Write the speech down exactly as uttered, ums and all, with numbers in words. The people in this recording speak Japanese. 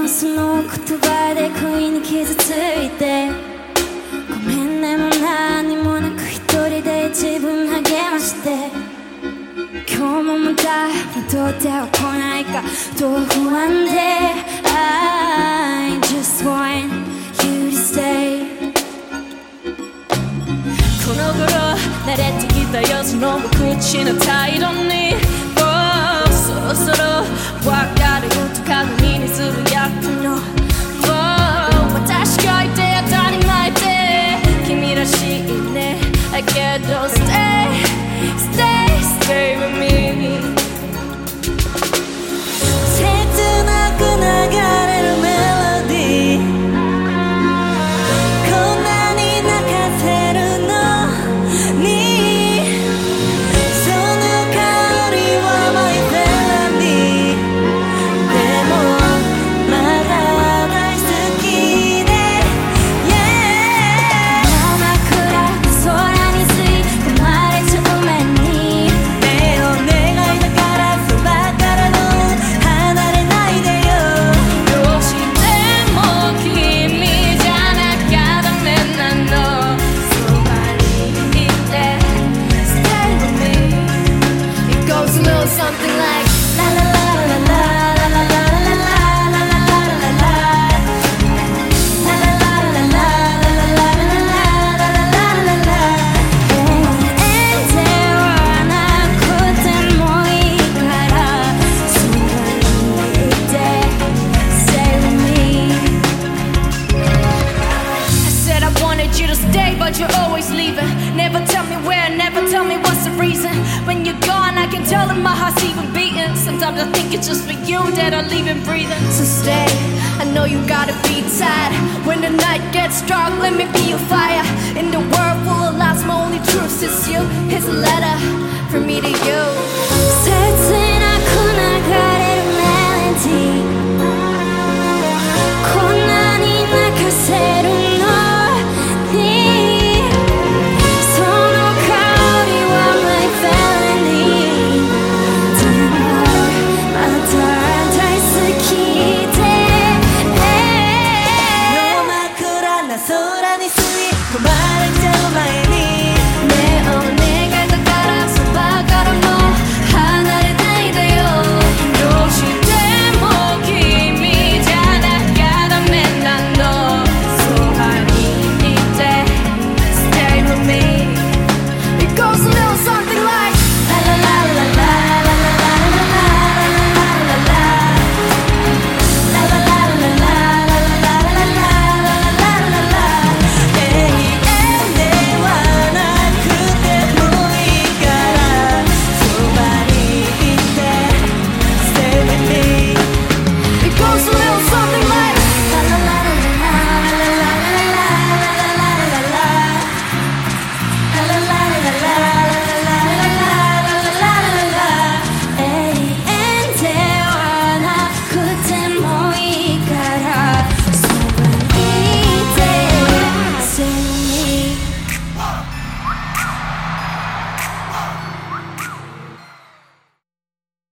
のその言葉で不意に傷ついて、ごめんねも何もなく一人で自分励まして、今日もまた戻っては来ないかと不安で I just want you to stay。 この頃慣れてきたよその無口な態度に、oh、そろそろ分かるよと鏡につぶやくの、oh、私がいて当たり前で君らしいねけど Stay, stay, stay with me。 切なく流れるメロディー、こんなに泣かせるのに、その香りはマイフェラディー、でもまだ大好きで Yeah。 真っ暗な空に吸い込まれちゃう目に、目を願いだからそばからの離れないでよ。どうしても君じゃなきゃダメなの、そばにいて Stay with me。 It goes a little something like la la la la la la la la la la la la la la la la。 エンゼルはなくてもいいからそばにいて Stay with me。 I said I wanted you to stay but you're always leaving. Never tell me where, never tell me what's the reason. When you're gone I can tell that my heart's even beating. Sometimes I think it's just for you that I leave it breathing. So stay, I know you gotta be tired. When the night gets dark, let me be your fire. In the world full of lies, my only truth is you. Here's a letter from me to you.